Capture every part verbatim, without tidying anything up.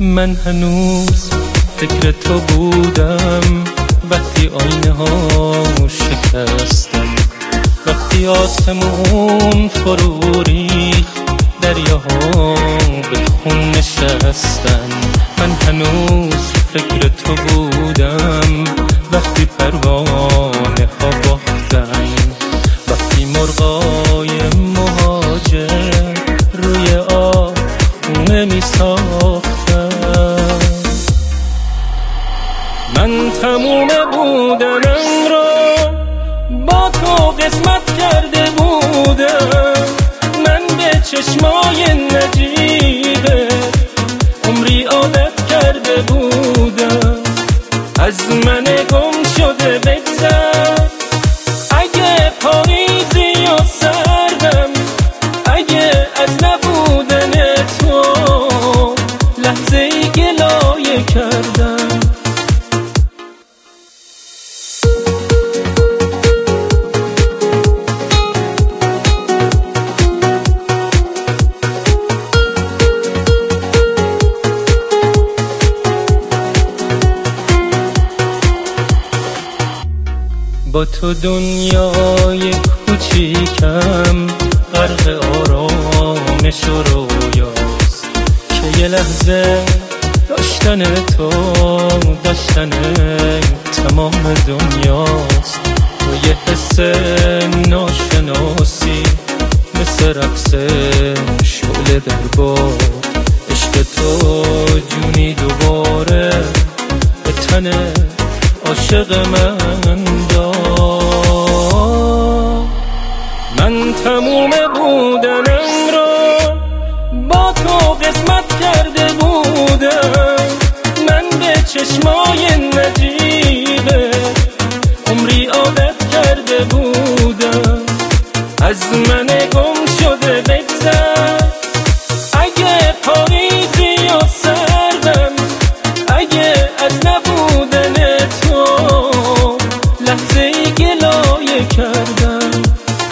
من هنوز فکر تو بودم وقتی آینه ها شکستن، وقتی آسمون فرو ریخت، دریاها به خون نشستن. من هنوز فکر تو بودم وقتی پروانه ها باختن، وقتی مرغای مهاجر روی آب خونه می ساختن. من تموم بودنم را با تو قسمت کرده بودم، من به چشمای نجیبه عمری عادت کرده بودم. از من گم شده بگذر، اگه پاییزی و سردم، اگه از نبودن تو لحظه ای گلایه کردم. با تو دنیای کوچیکم غرق آرامش و رویاست که یه لحظه داشتن تو داشتن تمام دنیاست. و یه حس ناشناسی مثل رقص شعله در باد، عشق تو جونی دوباره به تن عاشق من داد. من تموم بودنم را با تو قسمت کرده بودم، من به چشمای نجیبه عمری عادت کرده بودم. از من گم شده بگذر، اگه پاییزی و سردم، اگه از نبودن تو لحظه ای گلایه کردم.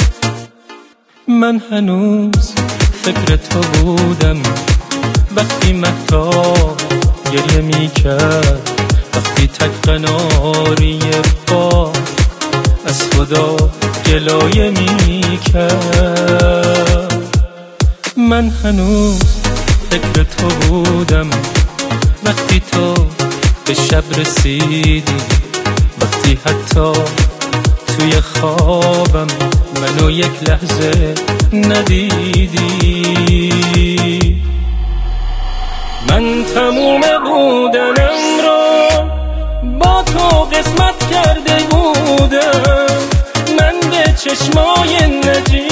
من هنوز فکر تو بودم وقتی مهتاب گریه می کرد، وقتی تک قناری با از خدا گلایه می کرد. من هنوز فکر تو بودم وقتی تو به شب رسیدی، وقتی حتی توی خوابم منو یک لحظه ندیدی. من تموم بودنم را با تو قسمت کرده بودم، من به چشمای نجیبه